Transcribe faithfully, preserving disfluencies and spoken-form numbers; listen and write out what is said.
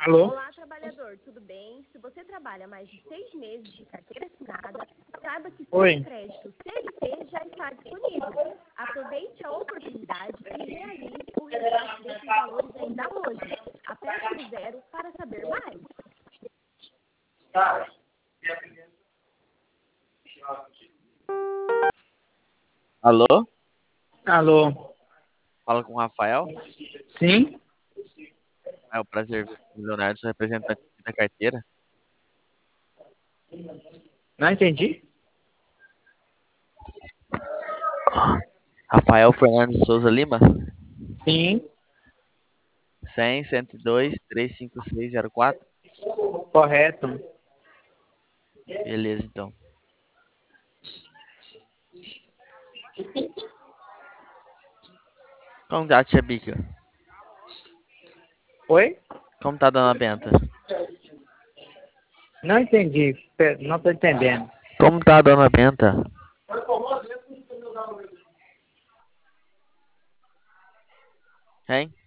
Alô? Olá, trabalhador, tudo bem? Se você trabalha mais de seis meses de carteira assinada, saiba que seu Oi. crédito C L T já está disponível. Aproveite a oportunidade e realize o resgate desses valores ainda hoje. Aperte o zero para saber mais. Alô? Alô? Fala com o Rafael. Sim? É um prazer, Leonardo, sou representante da carteira. Não entendi? Rafael Fernandes de Souza Lima, Sim. cem, cento e dois, trezentos e cinquenta e seis, zero quatro. Correto. Beleza, então. Como tá, tia Bica? Oi? Como tá, dona Benta? Não entendi. Pe- Não estou entendendo. Como tá, dona Benta? Hein?